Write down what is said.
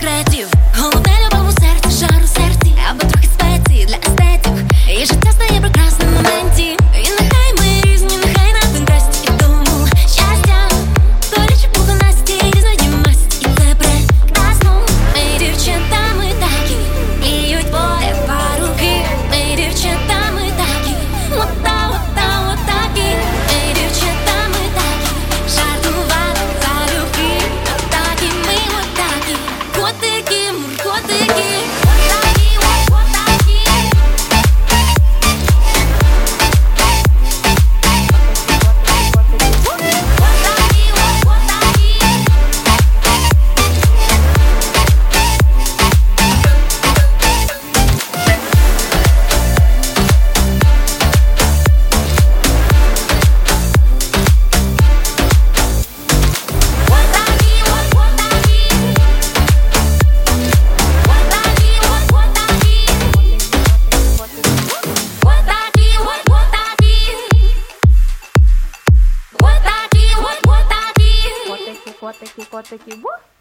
секретів. Головне любов у серці, жар у серці, або трохи спеції для естетів. І життя стає прекрасним в моменті. І нехай ми різні, нехай на контрасті. І тому щастя, горячі пухонасті, різної масті. І це прекрасно. Ми дівчата, ми такі, мліють поле паруки. Ми дівчата, ми такі, отакі. Ми дівчата, ми такі, жартувати залюбки. Отакі, ми отакі, котики, муркотики. Котики, котики, котики.